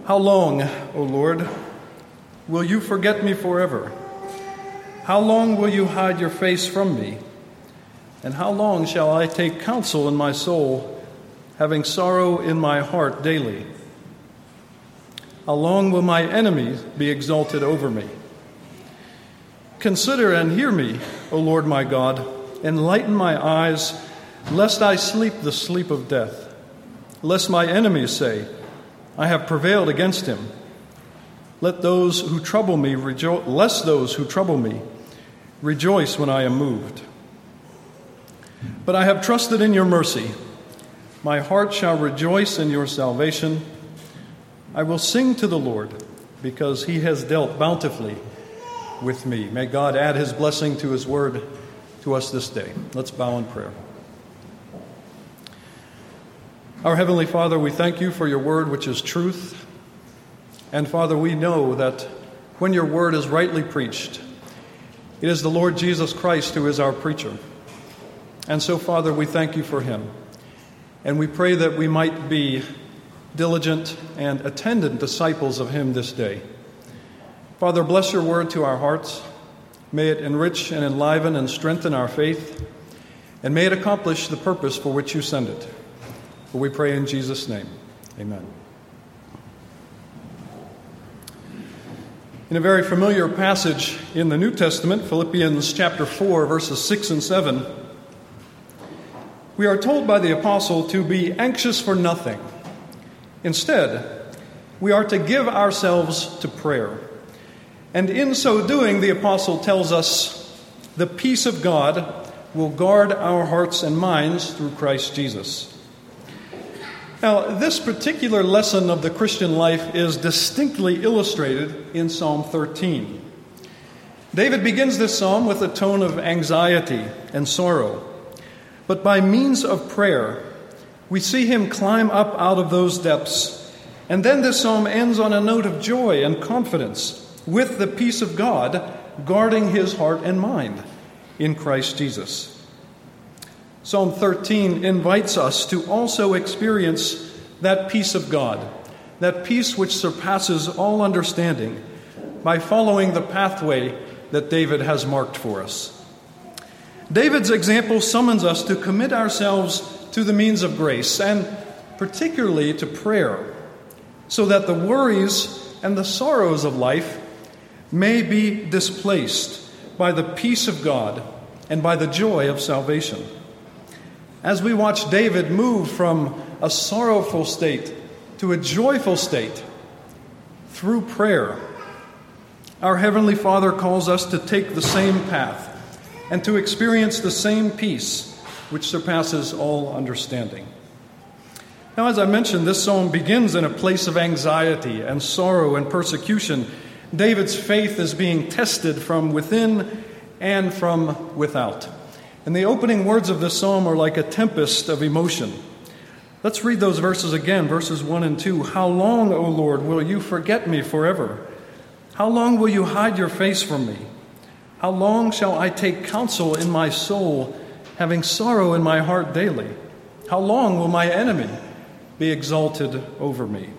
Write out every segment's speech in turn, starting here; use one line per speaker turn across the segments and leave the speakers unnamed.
How long, O Lord, will you forget me forever? How long will you hide your face from me? And how long shall I take counsel in my soul, having sorrow in my heart daily? How long will my enemies be exalted over me? Consider and hear me, O Lord my God. Enlighten my eyes, lest I sleep the sleep of death. Lest my enemies say, I have prevailed against him. Lest those who trouble me rejoice when I am moved. But I have trusted in your mercy. My heart shall rejoice in your salvation. I will sing to the Lord, because he has dealt bountifully with me. May God add his blessing to his word to us this day. Let's bow in prayer. Our Heavenly Father, we thank you for your word, which is truth. And Father, we know that when your word is rightly preached, it is the Lord Jesus Christ who is our preacher. And so, Father, we thank you for him. And we pray that we might be diligent and attendant disciples of him this day. Father, bless your word to our hearts. May it enrich and enliven and strengthen our faith. And may it accomplish the purpose for which you send it. For we pray in Jesus' name. Amen. In a very familiar passage in the New Testament, Philippians chapter 4, verses 6 and 7, we are told by the apostle to be anxious for nothing. Instead, we are to give ourselves to prayer. And in so doing, the apostle tells us the peace of God will guard our hearts and minds through Christ Jesus. Now, this particular lesson of the Christian life is distinctly illustrated in Psalm 13. David begins this psalm with a tone of anxiety and sorrow. But by means of prayer, we see him climb up out of those depths. And then this psalm ends on a note of joy and confidence, with the peace of God guarding his heart and mind in Christ Jesus. Psalm 13 invites us to also experience that peace of God, that peace which surpasses all understanding, by following the pathway that David has marked for us. David's example summons us to commit ourselves to the means of grace, and particularly to prayer, so that the worries and the sorrows of life may be displaced by the peace of God and by the joy of salvation. As we watch David move from a sorrowful state to a joyful state through prayer, our Heavenly Father calls us to take the same path and to experience the same peace which surpasses all understanding. Now, as I mentioned, this psalm begins in a place of anxiety and sorrow and persecution. David's faith is being tested from within and from without. And the opening words of this psalm are like a tempest of emotion. Let's read those verses again, verses 1 and 2. How long, O Lord, will you forget me forever? How long will you hide your face from me? How long shall I take counsel in my soul, having sorrow in my heart daily? How long will my enemy be exalted over me?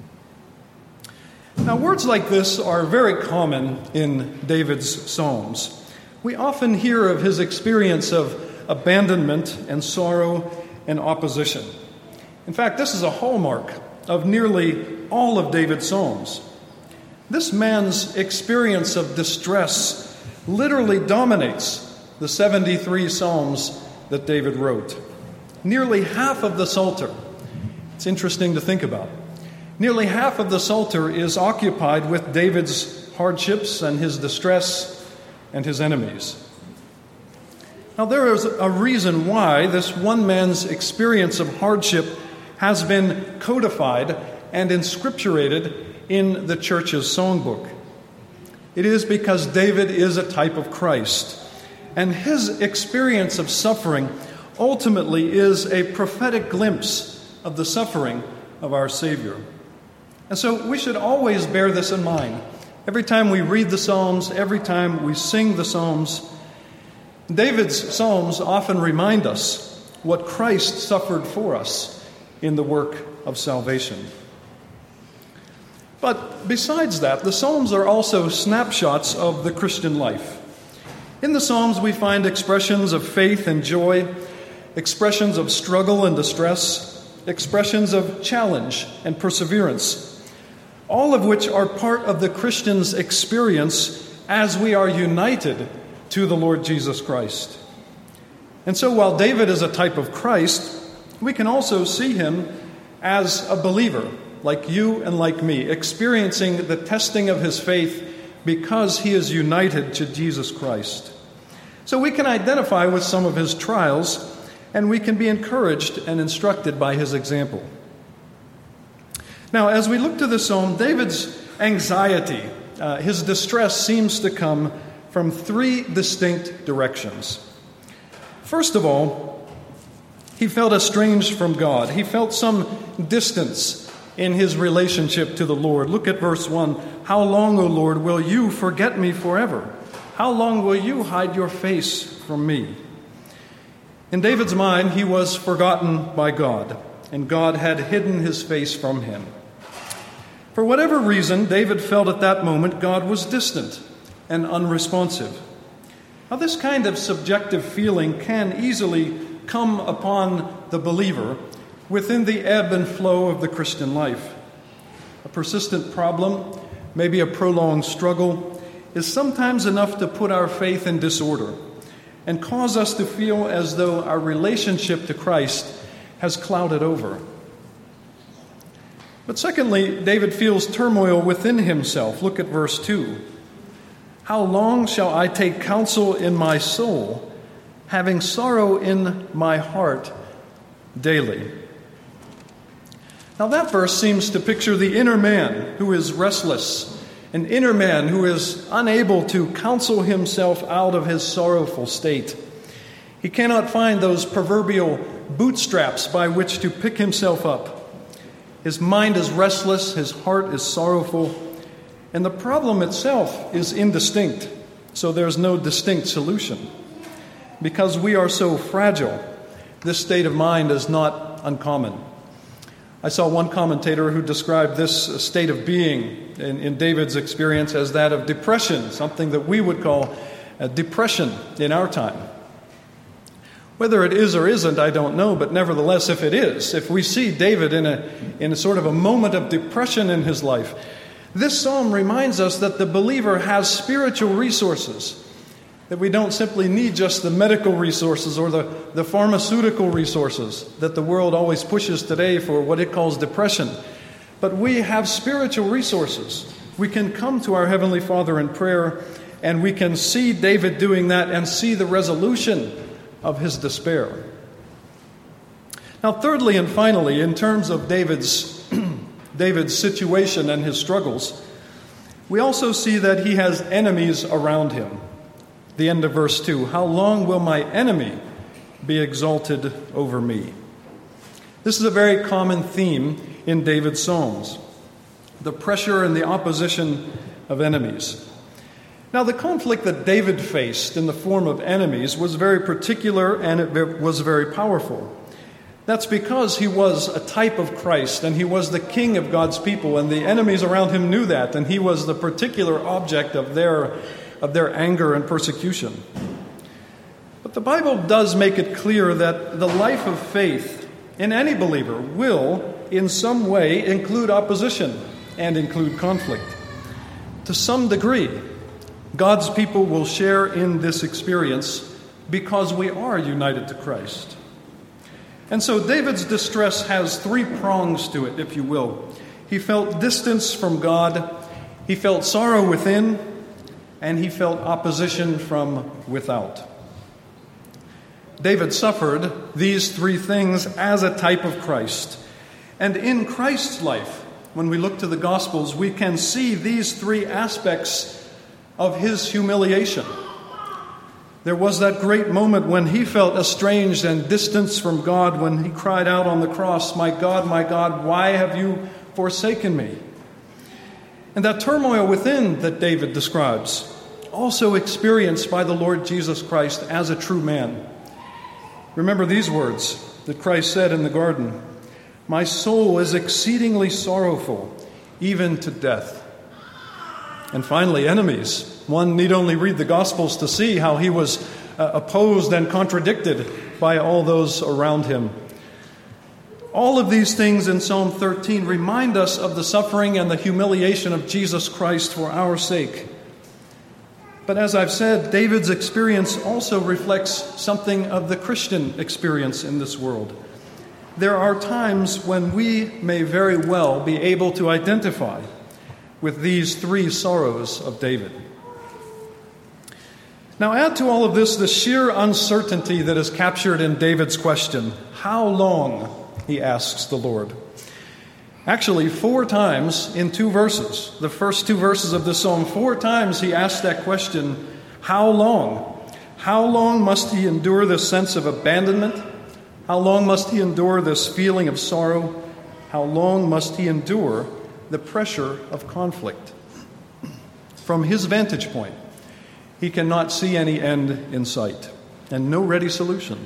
Now, words like this are very common in David's Psalms. We often hear of his experience of abandonment and sorrow and opposition. In fact, this is a hallmark of nearly all of David's Psalms. This man's experience of distress literally dominates the 73 Psalms that David wrote. Nearly half of the Psalter, it's interesting to think about, nearly half of the Psalter is occupied with David's hardships and his distress and his enemies. Now, there is a reason why this one man's experience of hardship has been codified and inscripturated in the church's songbook. It is because David is a type of Christ, and his experience of suffering ultimately is a prophetic glimpse of the suffering of our Savior. And so we should always bear this in mind. Every time we read the Psalms, every time we sing the Psalms, David's Psalms often remind us what Christ suffered for us in the work of salvation. But besides that, the Psalms are also snapshots of the Christian life. In the Psalms, we find expressions of faith and joy, expressions of struggle and distress, expressions of challenge and perseverance, all of which are part of the Christian's experience as we are united to the Lord Jesus Christ. And so while David is a type of Christ, we can also see him as a believer, like you and like me, experiencing the testing of his faith because he is united to Jesus Christ. So we can identify with some of his trials, and we can be encouraged and instructed by his example. Now, as we look to the psalm, David's anxiety, his distress seems to come from three distinct directions. First of all, he felt estranged from God. He felt some distance in his relationship to the Lord. Look at verse 1. How long, O Lord, will you forget me forever? How long will you hide your face from me? In David's mind, he was forgotten by God, and God had hidden his face from him. For whatever reason, David felt at that moment God was distant and unresponsive. Now, this kind of subjective feeling can easily come upon the believer within the ebb and flow of the Christian life. A persistent problem, maybe a prolonged struggle, is sometimes enough to put our faith in disorder and cause us to feel as though our relationship to Christ has clouded over. But secondly, David feels turmoil within himself. Look at verse 2. How long shall I take counsel in my soul, having sorrow in my heart daily? Now that verse seems to picture the inner man who is restless, an inner man who is unable to counsel himself out of his sorrowful state. He cannot find those proverbial bootstraps by which to pick himself up. His mind is restless, his heart is sorrowful, and the problem itself is indistinct, so there's no distinct solution. Because we are so fragile, this state of mind is not uncommon. I saw one commentator who described this state of being in David's experience as that of depression, something that we would call a depression in our time. Whether it is or isn't, I don't know, but nevertheless, if it is, if we see David in a sort of a moment of depression in his life, this psalm reminds us that the believer has spiritual resources, that we don't simply need just the medical resources or the pharmaceutical resources that the world always pushes today for what it calls depression. But we have spiritual resources. We can come to our Heavenly Father in prayer, and we can see David doing that and see the resolution of his despair. Now, thirdly and finally, in terms of David's situation and his struggles, we also see that he has enemies around him. The end of verse 2, how long will my enemy be exalted over me? This is a very common theme in David's Psalms, the pressure and the opposition of enemies. Now, the conflict that David faced in the form of enemies was very particular and it was very powerful. That's because he was a type of Christ and he was the king of God's people, and the enemies around him knew that, and he was the particular object of their anger and persecution. But the Bible does make it clear that the life of faith in any believer will, in some way, include opposition and include conflict. To some degree, God's people will share in this experience because we are united to Christ. And so David's distress has three prongs to it, if you will. He felt distance from God, he felt sorrow within, and he felt opposition from without. David suffered these three things as a type of Christ. And in Christ's life, when we look to the Gospels, we can see these three aspects of his humiliation. There was that great moment when he felt estranged and distanced from God, when he cried out on the cross, my God, why have you forsaken me?" And that turmoil within that David describes, also experienced by the Lord Jesus Christ as a true man. Remember these words that Christ said in the garden, "My soul is exceedingly sorrowful, even to death. And finally, enemies. One need only read the Gospels to see how he was opposed and contradicted by all those around him. All of these things in Psalm 13 remind us of the suffering and the humiliation of Jesus Christ for our sake. But as I've said, David's experience also reflects something of the Christian experience in this world. There are times when we may very well be able to identify with these three sorrows of David. Now add to all of this the sheer uncertainty that is captured in David's question. How long? He asks the Lord. Actually, 4 times in 2 verses, the first 2 verses of the psalm, 4 times he asks that question, how long? How long must he endure this sense of abandonment? How long must he endure this feeling of sorrow? How long must he endure the pressure of conflict? From his vantage point, he cannot see any end in sight and no ready solution.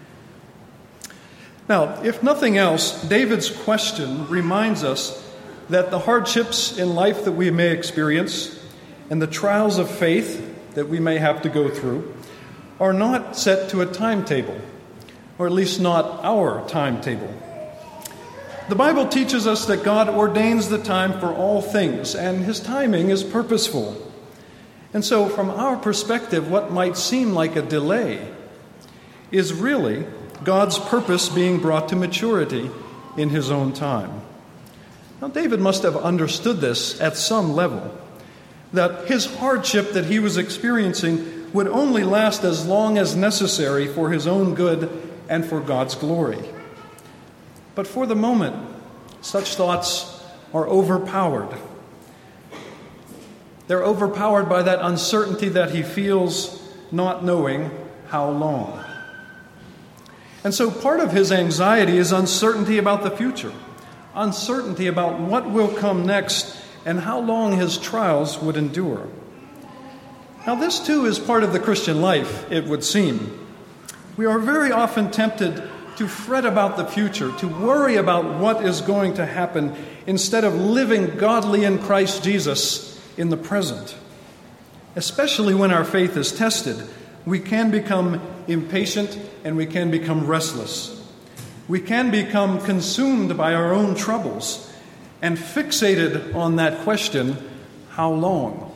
Now, if nothing else, David's question reminds us that the hardships in life that we may experience and the trials of faith that we may have to go through are not set to a timetable, or at least not our timetable. The Bible teaches us that God ordains the time for all things, and his timing is purposeful. And so, from our perspective, what might seem like a delay is really God's purpose being brought to maturity in his own time. Now, David must have understood this at some level, that his hardship that he was experiencing would only last as long as necessary for his own good and for God's glory. But for the moment, such thoughts are overpowered. They're overpowered by that uncertainty that he feels, not knowing how long. And so part of his anxiety is uncertainty about the future, uncertainty about what will come next and how long his trials would endure. Now, this too is part of the Christian life, it would seem. We are very often tempted to fret about the future, to worry about what is going to happen, instead of living godly in Christ Jesus in the present. Especially when our faith is tested, we can become impatient and we can become restless. We can become consumed by our own troubles and fixated on that question, how long?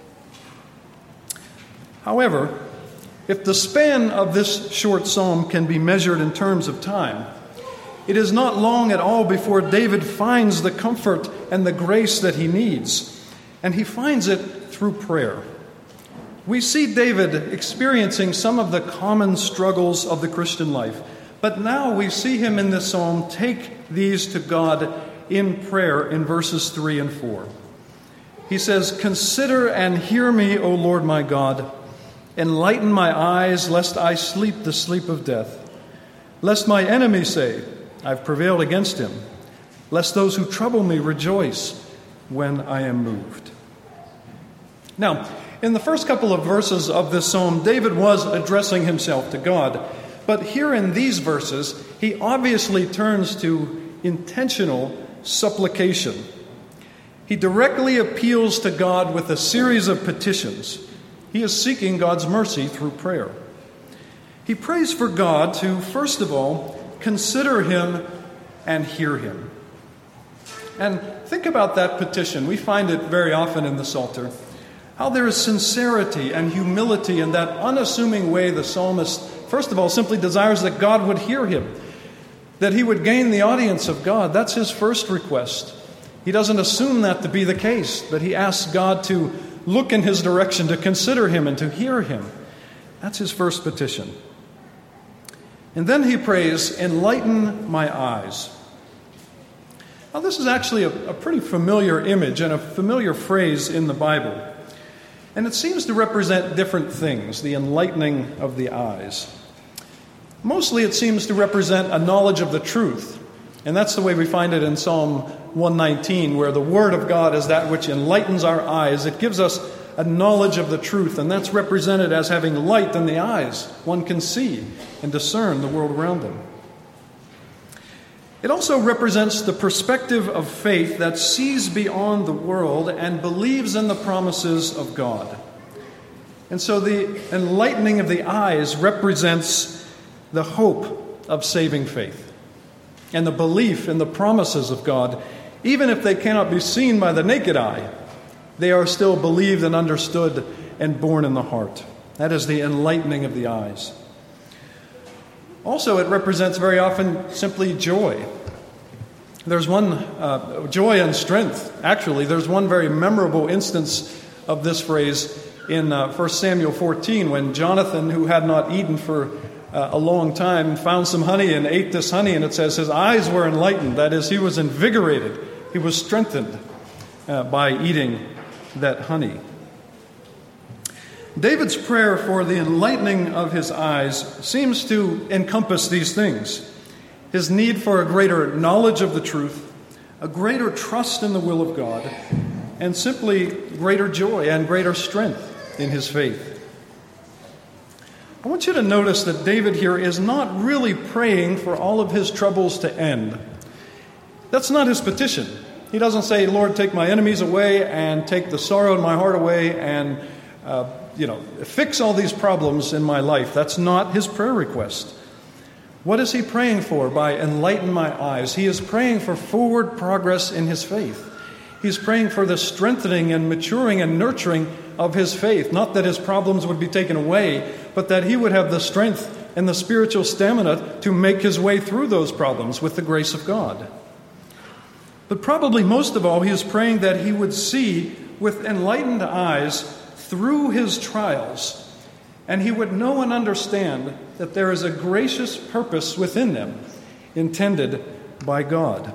However, if the span of this short psalm can be measured in terms of time, it is not long at all before David finds the comfort and the grace that he needs, and he finds it through prayer. We see David experiencing some of the common struggles of the Christian life, but now we see him in this psalm take these to God in prayer in verses 3 and 4. He says, "Consider and hear me, O Lord my God. Enlighten my eyes, lest I sleep the sleep of death. Lest my enemy say, I've prevailed against him. Lest those who trouble me rejoice when I am moved." Now, in the first couple of verses of this psalm, David was addressing himself to God. But here in these verses, he obviously turns to intentional supplication. He directly appeals to God with a series of petitions. He is seeking God's mercy through prayer. He prays for God to, first of all, consider him and hear him. And think about that petition. We find it very often in the Psalter. How there is sincerity and humility in that unassuming way the psalmist, first of all, simply desires that God would hear him, that he would gain the audience of God. That's his first request. He doesn't assume that to be the case, but he asks God to look in his direction, to consider him and to hear him. That's his first petition. And then he prays, "Enlighten my eyes." Now, this is actually a pretty familiar image and a familiar phrase in the Bible. And it seems to represent different things, the enlightening of the eyes. Mostly it seems to represent a knowledge of the truth. And that's the way we find it in Psalm 119, where the Word of God is that which enlightens our eyes. It gives us a knowledge of the truth, and that's represented as having light in the eyes. One can see and discern the world around them. It also represents the perspective of faith that sees beyond the world and believes in the promises of God. And so the enlightening of the eyes represents the hope of saving faith and the belief in the promises of God. Even if they cannot be seen by the naked eye, they are still believed and understood and born in the heart. That is the enlightening of the eyes. Also, it represents very often simply joy. There's one, joy and strength. Actually, there's one very memorable instance of this phrase in 1 Samuel 14, when Jonathan, who had not eaten for a long time, found some honey and ate this honey, and it says his eyes were enlightened. That is, he was invigorated. He was strengthened by eating that honey. David's prayer for the enlightening of his eyes seems to encompass these things: his need for a greater knowledge of the truth, a greater trust in the will of God, and simply greater joy and greater strength in his faith. I want you to notice that David here is not really praying for all of his troubles to end. That's not his petition. He doesn't say, "Lord, take my enemies away and take the sorrow in my heart away and fix all these problems in my life." That's not his prayer request. What is he praying for by enlighten my eyes? He is praying for forward progress in his faith. He's praying for the strengthening and maturing and nurturing of his faith. Not that his problems would be taken away, but that he would have the strength and the spiritual stamina to make his way through those problems with the grace of God. But probably most of all, he is praying that he would see with enlightened eyes through his trials, and he would know and understand that there is a gracious purpose within them, intended by God.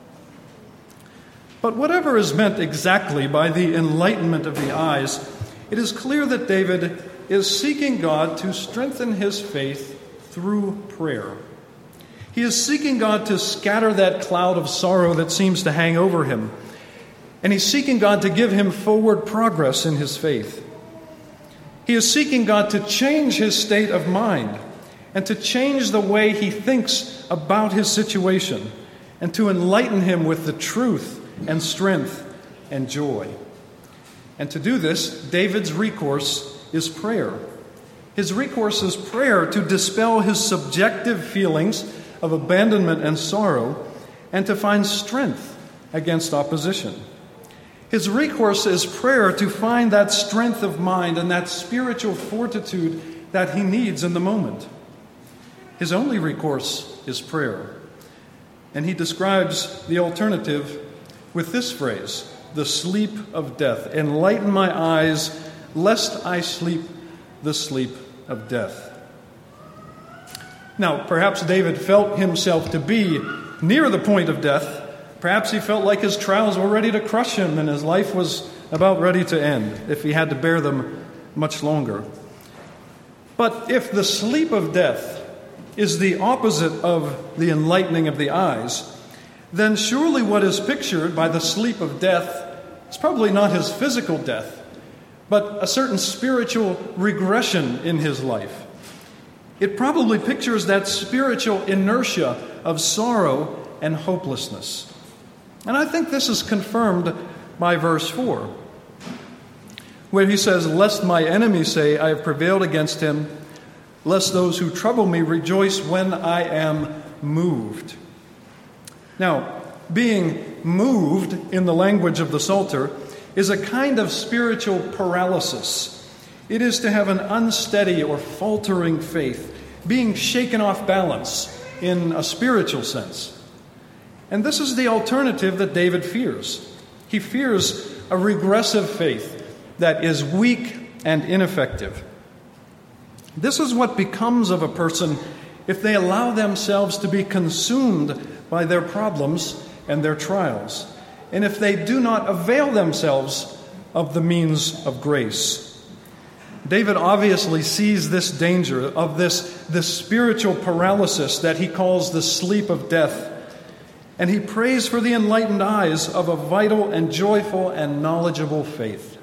But whatever is meant exactly by the enlightenment of the eyes, it is clear that David is seeking God to strengthen his faith through prayer. He is seeking God to scatter that cloud of sorrow that seems to hang over him, and he's seeking God to give him forward progress in his faith. He is seeking God to change his state of mind and to change the way he thinks about his situation and to enlighten him with the truth and strength and joy. And to do this, David's recourse is prayer. His recourse is prayer to dispel his subjective feelings of abandonment and sorrow and to find strength against opposition. His recourse is prayer to find that strength of mind and that spiritual fortitude that he needs in the moment. His only recourse is prayer. And he describes the alternative with this phrase: the sleep of death. Enlighten my eyes, lest I sleep the sleep of death. Now, perhaps David felt himself to be near the point of death. Perhaps he felt like his trials were ready to crush him and his life was about ready to end if he had to bear them much longer. But if the sleep of death is the opposite of the enlightening of the eyes, then surely what is pictured by the sleep of death is probably not his physical death, but a certain spiritual regression in his life. It probably pictures that spiritual inertia of sorrow and hopelessness. And I think this is confirmed by verse 4, where he says, "Lest my enemies say, I have prevailed against him, lest those who trouble me rejoice when I am moved." Now, being moved in the language of the Psalter is a kind of spiritual paralysis. It is to have an unsteady or faltering faith, being shaken off balance in a spiritual sense. And this is the alternative that David fears. He fears a regressive faith that is weak and ineffective. This is what becomes of a person if they allow themselves to be consumed by their problems and their trials, and if they do not avail themselves of the means of grace. David obviously sees this danger of this spiritual paralysis that he calls the sleep of death, and he prays for the enlightened eyes of a vital and joyful and knowledgeable faith.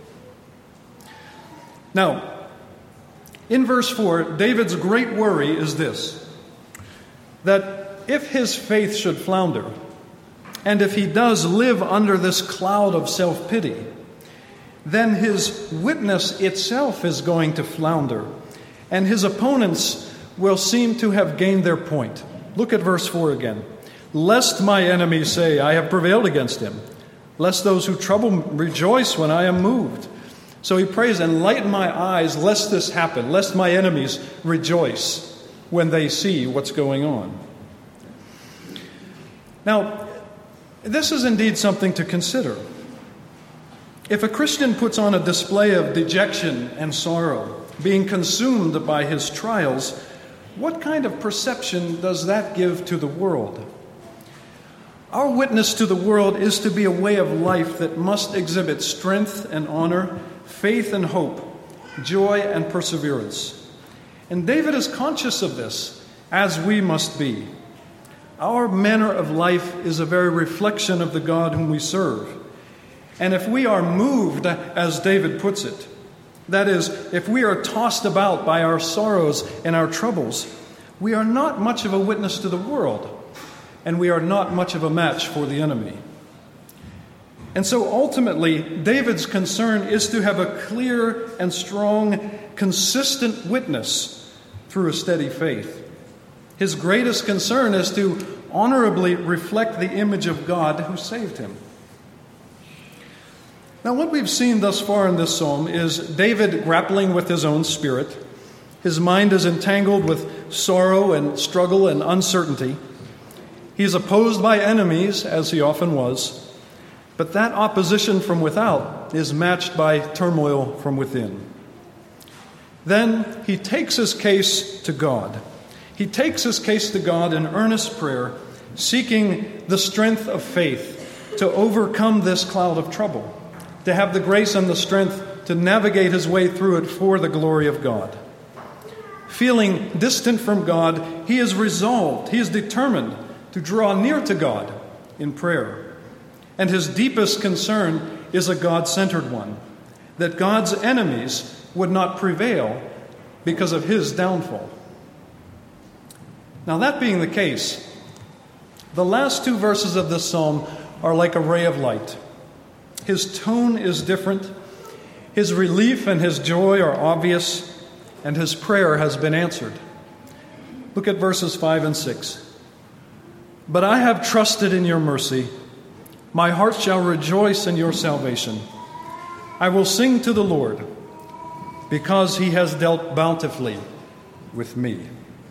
Now, in verse 4, David's great worry is this: that if his faith should flounder, and if he does live under this cloud of self-pity, then his witness itself is going to flounder, and his opponents will seem to have gained their point. Look at verse 4 again. Lest my enemies say, I have prevailed against him. Lest those who trouble rejoice when I am moved. So he prays, enlighten my eyes, lest this happen, lest my enemies rejoice when they see what's going on. Now, this is indeed something to consider. If a Christian puts on a display of dejection and sorrow, being consumed by his trials, what kind of perception does that give to the world? Our witness to the world is to be a way of life that must exhibit strength and honor, faith and hope, joy and perseverance. And David is conscious of this, as we must be. Our manner of life is a very reflection of the God whom we serve. And if we are moved, as David puts it, that is, if we are tossed about by our sorrows and our troubles, we are not much of a witness to the world, and we are not much of a match for the enemy. And so ultimately, David's concern is to have a clear and strong, consistent witness through a steady faith. His greatest concern is to honorably reflect the image of God who saved him. Now, what we've seen thus far in this psalm is David grappling with his own spirit. His mind is entangled with sorrow and struggle and uncertainty. He is opposed by enemies, as he often was, but that opposition from without is matched by turmoil from within. Then he takes his case to God. He takes his case to God in earnest prayer, seeking the strength of faith to overcome this cloud of trouble, to have the grace and the strength to navigate his way through it for the glory of God. Feeling distant from God, he is resolved, he is determined to draw near to God in prayer. And his deepest concern is a God-centered one, that God's enemies would not prevail because of his downfall. Now, that being the case, the last two verses of this psalm are like a ray of light. His tone is different, his relief and his joy are obvious, and his prayer has been answered. Look at verses 5 and 6. But I have trusted in your mercy. My heart shall rejoice in your salvation. I will sing to the Lord, because he has dealt bountifully with me.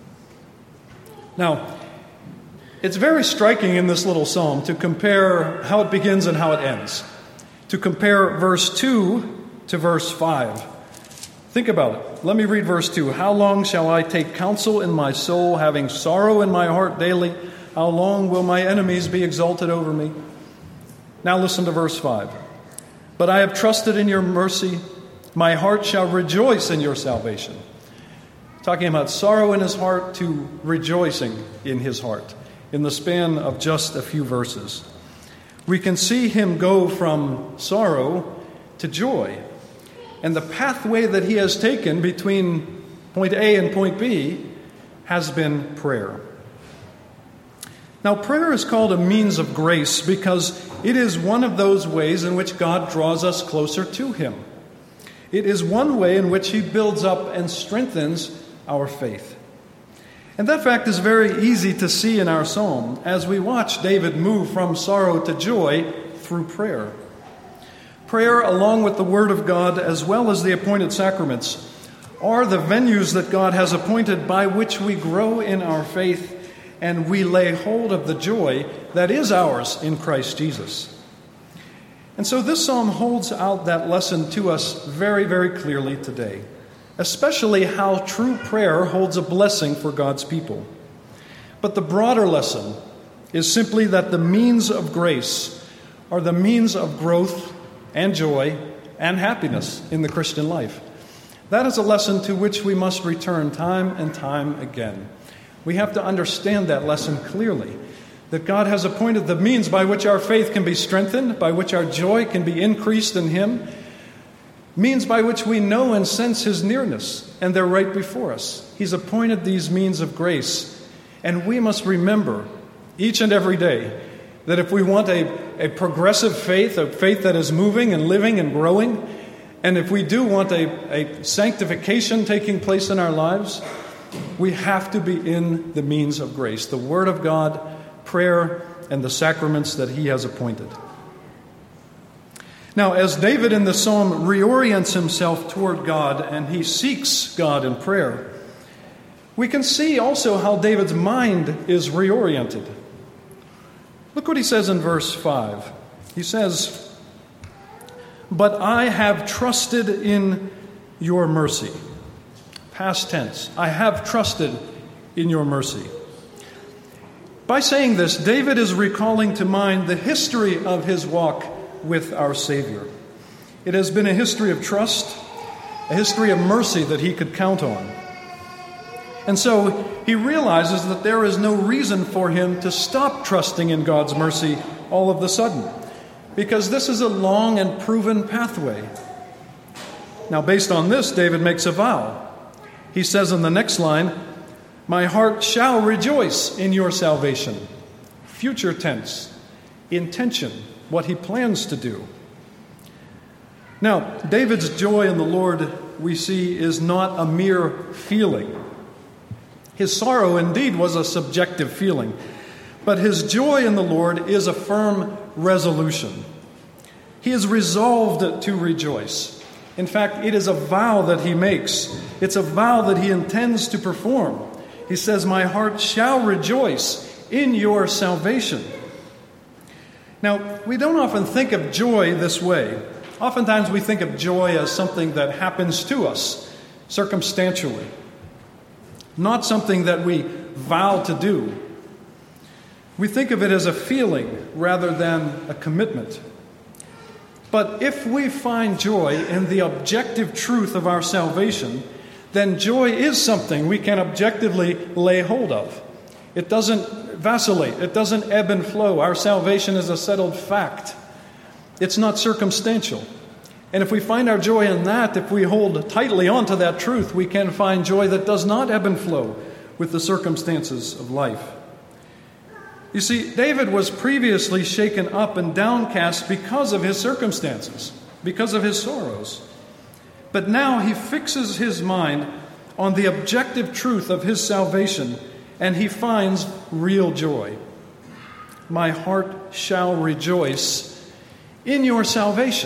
Now, it's very striking in this little psalm to compare how it begins and how it ends. To compare verse 2 to verse 5. Think about it. Let me read verse 2. How long shall I take counsel in my soul, having sorrow in my heart daily? How long will my enemies be exalted over me? Now listen to verse 5. But I have trusted in your mercy. My heart shall rejoice in your salvation. Talking about sorrow in his heart to rejoicing in his heart in the span of just a few verses. We can see him go from sorrow to joy. And the pathway that he has taken between point A and point B has been prayer. Now, prayer is called a means of grace because it is one of those ways in which God draws us closer to him. It is one way in which he builds up and strengthens our faith. And that fact is very easy to see in our psalm as we watch David move from sorrow to joy through prayer. Prayer, along with the Word of God, as well as the appointed sacraments, are the venues that God has appointed by which we grow in our faith and we lay hold of the joy that is ours in Christ Jesus. And so this psalm holds out that lesson to us very, very clearly today, especially how true prayer holds a blessing for God's people. But the broader lesson is simply that the means of grace are the means of growth and joy and happiness in the Christian life. That is a lesson to which we must return time and time again. We have to understand that lesson clearly, that God has appointed the means by which our faith can be strengthened, by which our joy can be increased in him, means by which we know and sense his nearness, and they're right before us. He's appointed these means of grace And we must remember each and every day that if we want a progressive faith, a faith that is moving and living and growing, and if we do want a sanctification taking place in our lives, we have to be in the means of grace, the Word of God, prayer, and the sacraments that He has appointed. Now, as David in the psalm reorients himself toward God and he seeks God in prayer, we can see also how David's mind is reoriented. Look what he says in verse 5. He says, "But I have trusted in your mercy." Past tense. I have trusted in your mercy. By saying this, David is recalling to mind the history of his walk with our Savior. It has been a history of trust, a history of mercy that he could count on. And so he realizes that there is no reason for him to stop trusting in God's mercy all of a sudden, because this is a long and proven pathway. Now, based on this, David makes a vow. He says in the next line, "My heart shall rejoice in your salvation." Future tense, intention, what he plans to do. Now, David's joy in the Lord, we see, is not a mere feeling. His sorrow indeed was a subjective feeling, but his joy in the Lord is a firm resolution. He is resolved to rejoice. In fact, it is a vow that he makes. It's a vow that he intends to perform. He says, "My heart shall rejoice in your salvation." Now, we don't often think of joy this way. Oftentimes we think of joy as something that happens to us circumstantially, not something that we vow to do. We think of it as a feeling rather than a commitment. But if we find joy in the objective truth of our salvation, then joy is something we can objectively lay hold of. It doesn't vacillate. It doesn't ebb and flow. Our salvation is a settled fact. It's not circumstantial. And if we find our joy in that, if we hold tightly onto that truth, we can find joy that does not ebb and flow with the circumstances of life. You see, David was previously shaken up and downcast because of his circumstances, because of his sorrows. But now he fixes his mind on the objective truth of his salvation, and he finds real joy. "My heart shall rejoice in your salvation."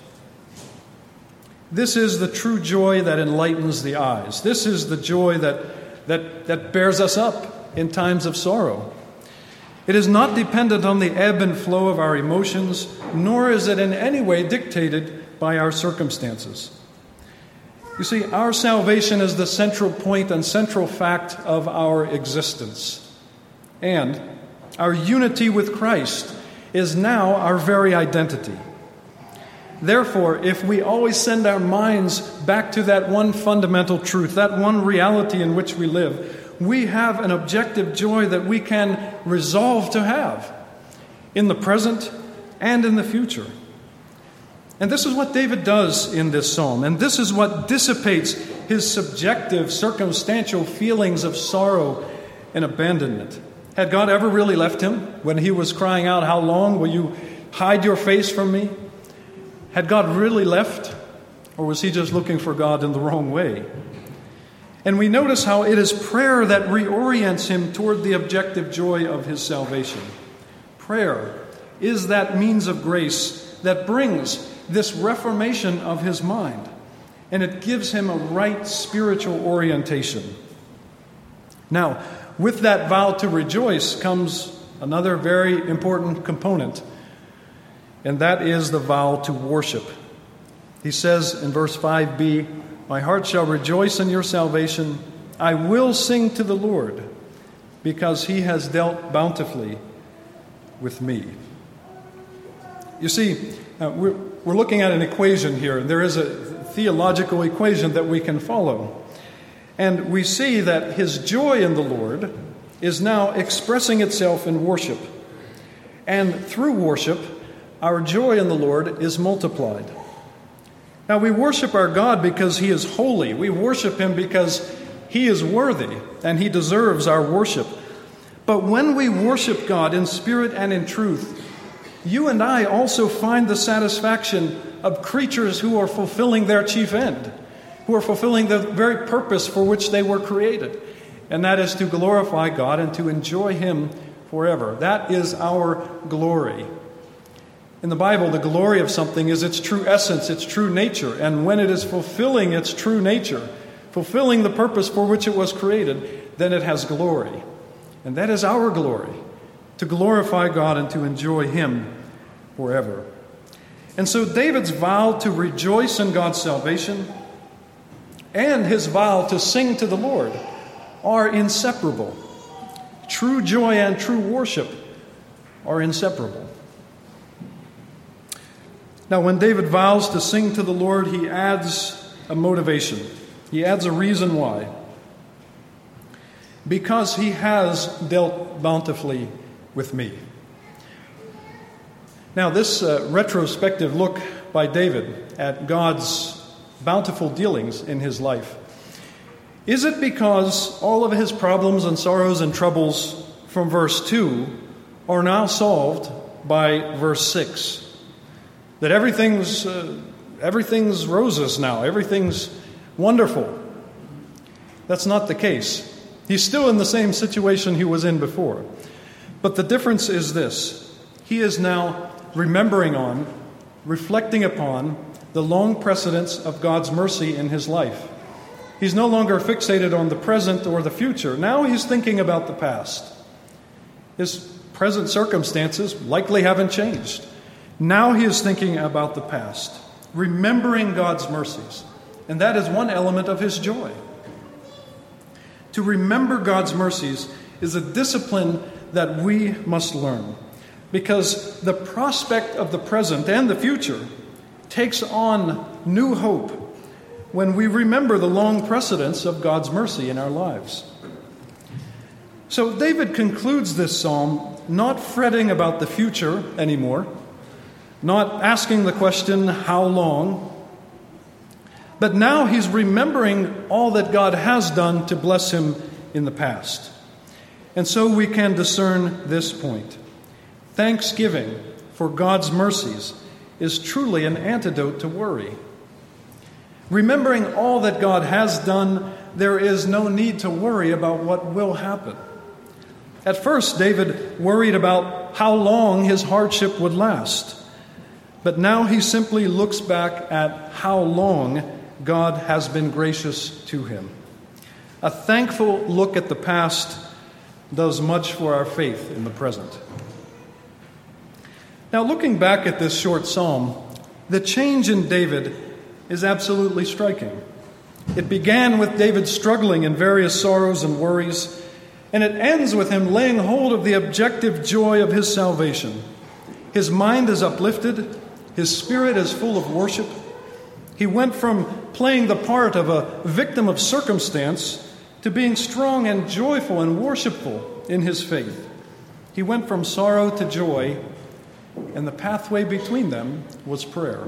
This is the true joy that enlightens the eyes. This is the joy that bears us up in times of sorrow. It is not dependent on the ebb and flow of our emotions, nor is it in any way dictated by our circumstances. You see, our salvation is the central point and central fact of our existence. And our unity with Christ is now our very identity. Therefore, if we always send our minds back to that one fundamental truth, that one reality in which we live, we have an objective joy that we can resolve to have in the present and in the future. And this is what David does in this psalm, and this is what dissipates his subjective, circumstantial feelings of sorrow and abandonment. Had God ever really left him when he was crying out, "How long will you hide your face from me?" Had God really left, or was he just looking for God in the wrong way? And we notice how it is prayer that reorients him toward the objective joy of his salvation. Prayer is that means of grace that brings this reformation of his mind, and it gives him a right spiritual orientation. Now, with that vow to rejoice comes another very important component, and that is the vow to worship. He says in verse 5b, "My heart shall rejoice in your salvation. I will sing to the Lord, because he has dealt bountifully with me." You see, we're looking at an equation here. There is a theological equation that we can follow. And we see that his joy in the Lord is now expressing itself in worship. And through worship, our joy in the Lord is multiplied. Now, we worship our God because he is holy. We worship him because he is worthy and he deserves our worship. But when we worship God in spirit and in truth, you and I also find the satisfaction of creatures who are fulfilling their chief end, who are fulfilling the very purpose for which they were created, and that is to glorify God and to enjoy Him forever. That is our glory. In the Bible, the glory of something is its true essence, its true nature, and when it is fulfilling its true nature, fulfilling the purpose for which it was created, then it has glory. And that is our glory, to glorify God and to enjoy Him forever. And so David's vow to rejoice in God's salvation and his vow to sing to the Lord are inseparable. True joy and true worship are inseparable. Now, when David vows to sing to the Lord, he adds a motivation. He adds a reason why. Because He has dealt bountifully with me. Now, this retrospective look by David at God's bountiful dealings in his life, is it because all of his problems and sorrows and troubles from verse 2 are now solved by verse 6? That everything's roses now, everything's wonderful. That's not the case. He's still in the same situation he was in before. But the difference is this. He is now remembering on, reflecting upon the long precedence of God's mercy in his life. He's no longer fixated on the present or the future. Now he's thinking about the past. His present circumstances likely haven't changed. Now he is thinking about the past, remembering God's mercies. And that is one element of his joy. To remember God's mercies is a discipline that we must learn, because the prospect of the present and the future takes on new hope when we remember the long precedence of God's mercy in our lives. So David concludes this psalm not fretting about the future anymore, not asking the question, how long? But now he's remembering all that God has done to bless him in the past. And so we can discern this point. Thanksgiving for God's mercies is truly an antidote to worry. Remembering all that God has done, there is no need to worry about what will happen. At first, David worried about how long his hardship would last. But now he simply looks back at how long God has been gracious to him. A thankful look at the past does much for our faith in the present. Now, looking back at this short psalm, the change in David is absolutely striking. It began with David struggling in various sorrows and worries, and it ends with him laying hold of the objective joy of his salvation. His mind is uplifted. His spirit is full of worship. He went from playing the part of a victim of circumstance to being strong and joyful and worshipful in his faith. He went from sorrow to joy, and the pathway between them was prayer.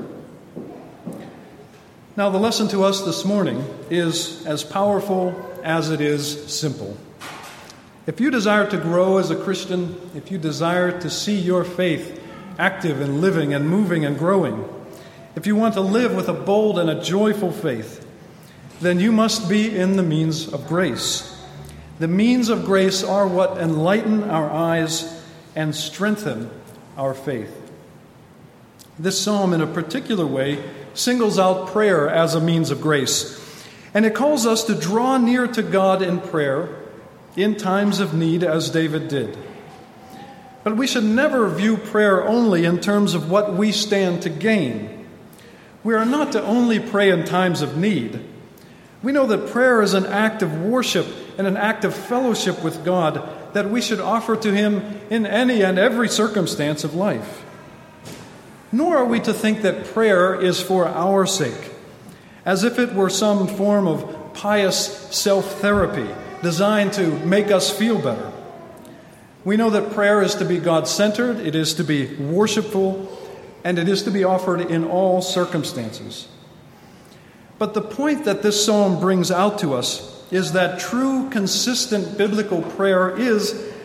Now, the lesson to us this morning is as powerful as it is simple. If you desire to grow as a Christian, if you desire to see your faith active and living and moving and growing, if you want to live with a bold and a joyful faith, then you must be in the means of grace. The means of grace are what enlighten our eyes and strengthen our faith. This psalm, in a particular way, singles out prayer as a means of grace, and it calls us to draw near to God in prayer in times of need, as David did. But we should never view prayer only in terms of what we stand to gain. We are not to only pray in times of need. We know that prayer is an act of worship and an act of fellowship with God that we should offer to Him in any and every circumstance of life. Nor are we to think that prayer is for our sake, as if it were some form of pious self-therapy designed to make us feel better. We know that prayer is to be God-centered, it is to be worshipful, and it is to be offered in all circumstances. But the point that this psalm brings out to us is that true, consistent biblical prayer is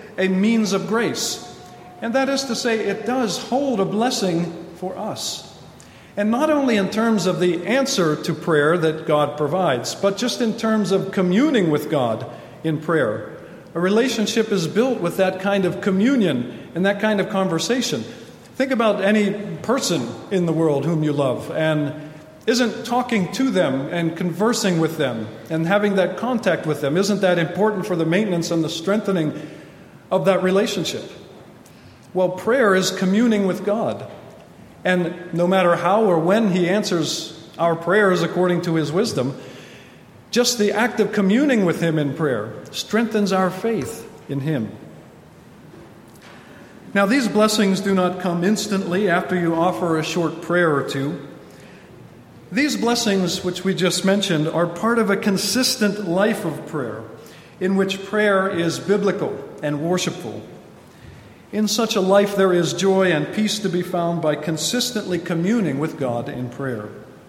a means of grace. And that is to say, it does hold a blessing for us. And not only in terms of the answer to prayer that God provides, but just in terms of communing with God in prayer. A relationship is built with that kind of communion and that kind of conversation. Think about any person in the world whom you love and isn't talking to them and conversing with them and having that contact with them. Isn't that important for the maintenance and the strengthening of that relationship? Well, prayer is communing with God. And no matter how or when He answers our prayers according to His wisdom, just the act of communing with Him in prayer strengthens our faith in Him. Now, these blessings do not come instantly after you offer a short prayer or two. These blessings, which we just mentioned, are part of a consistent life of prayer, in which prayer is biblical and worshipful. In such a life, there is joy and peace to be found by consistently communing with God in prayer.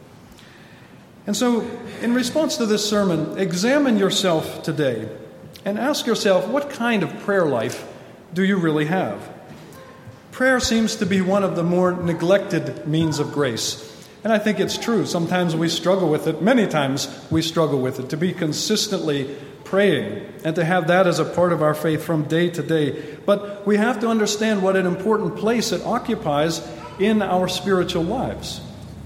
And so, in response to this sermon, examine yourself today and ask yourself, what kind of prayer life do you really have? Prayer seems to be one of the more neglected means of grace. And I think it's true. Sometimes we struggle with it. Many times we struggle with it, to be consistently praying and to have that as a part of our faith from day to day. But we have to understand what an important place it occupies in our spiritual lives.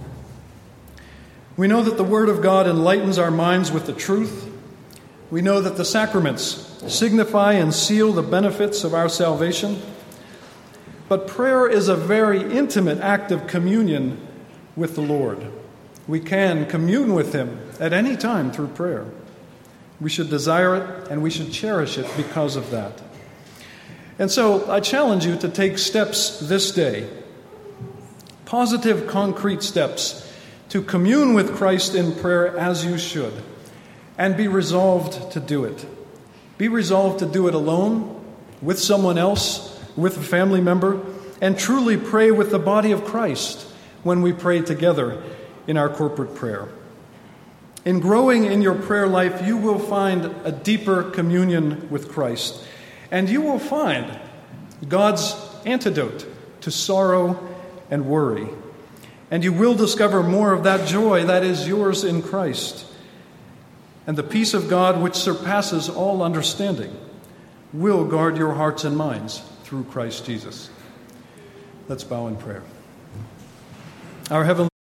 We know that the Word of God enlightens our minds with the truth. We know that the sacraments signify and seal the benefits of our salvation. But prayer is a very intimate act of communion with the Lord. We can commune with Him at any time through prayer. We should desire it and we should cherish it because of that. And so I challenge you to take steps this day, positive, concrete steps, to commune with Christ in prayer as you should, and be resolved to do it. Be resolved to do it alone, with someone else, with a family member, and truly pray with the body of Christ when we pray together in our corporate prayer. In growing in your prayer life, you will find a deeper communion with Christ, and you will find God's antidote to sorrow and worry. And you will discover more of that joy that is yours in Christ. And the peace of God, which surpasses all understanding, will guard your hearts and minds through Christ Jesus. Let's bow in prayer. Our Heavenly